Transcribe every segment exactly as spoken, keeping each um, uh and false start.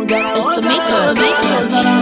It's the maker, maker,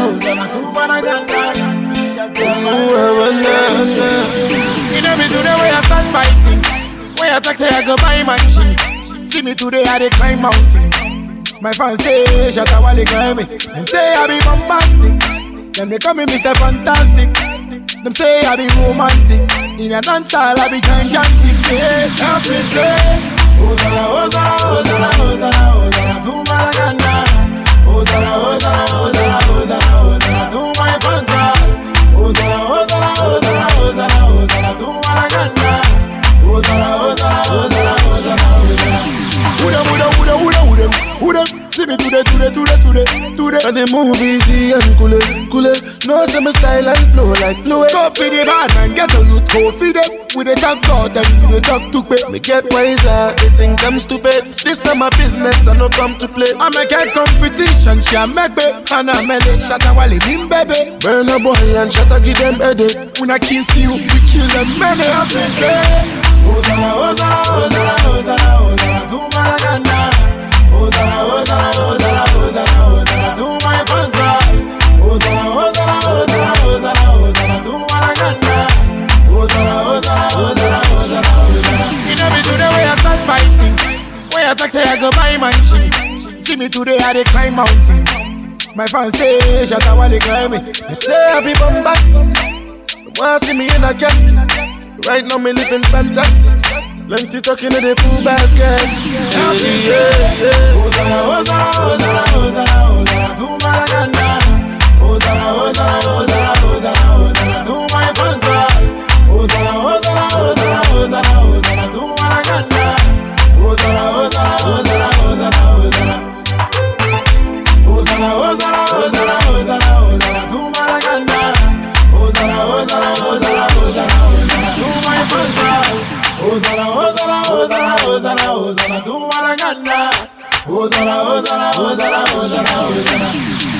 You know me today where I start fighting. Where I talk say I go buy mansion. See me today I dey climb mountains. My fans say shut up while they climb it. Them say I be bombastic. Them they call me Mister Fantastic. Them say I be romantic. In a dance hall I be gigantic. Yeah, help me say Ozara, Ozara, Ozara, Ozara, Ozara, to Maragana. Ozara, Ozara, Ozara, Ozara, Ozara, to my fansa. Ozara, Ozara, Ozara, Ozara, Ozara, to Maragana. Ozara, Ozara, Ozara, Ozara, Ozara. Uda, uda, uda, uda, uda, uda. See me today, today, today, today, today. And the move easy and cool, cool. No summer style and flow like fluid. Go for the bad man, get a youth, go for them. We dey talk God and we dey talk to pay. Me get wiser, they think I'm stupid. This not my business, I no come to play. I make a competition, she a make me. And I make it, shut a wally bim baby. Burn a boy and shut a give them headache. When I kill few, we kill them many. I say, Ozara, Ozara, Ozara, Ozara, Ozara, to Maragana. Ozara, Ozara, Ozara, Ozara, Ozara, to my fansa. Ozara, Ozara, Ozara, Ozara, Ozara, to Maragana. Ozara, Ozara, Ozara, Ozara, Ozara. You know me today where I start fighting. Where I talk say I go buy mansion. See me today I dey climb mountains. My fans say shut up while they climb it. They say I be bombastic. They wanna see me in a casket. Right now me living fantastic. Plenty talking in the full basket. Yeah, yeah, yeah. Ozara, Ozara, Ozara, Ozara, Ozara, to Maragana. Ozara, Ozara, Ozara, Ozara, Ozara, to my fansa. Ozara, Ozara, Ozara, Ozara, Ozara, to Maragana. Ozara, Ozara, Ozara, Ozara, Ozara. Ozara, Ozara, Ozara, Ozara, Ozara, to Maragana. Ozara, Ozara, Ozara, Ozara, Ozara, to my fansa. Ozara, Ozara, Ozara, Ozara, Ozara, to Maragana. Ozara, Ozara, Ozara, Ozara, Ozara.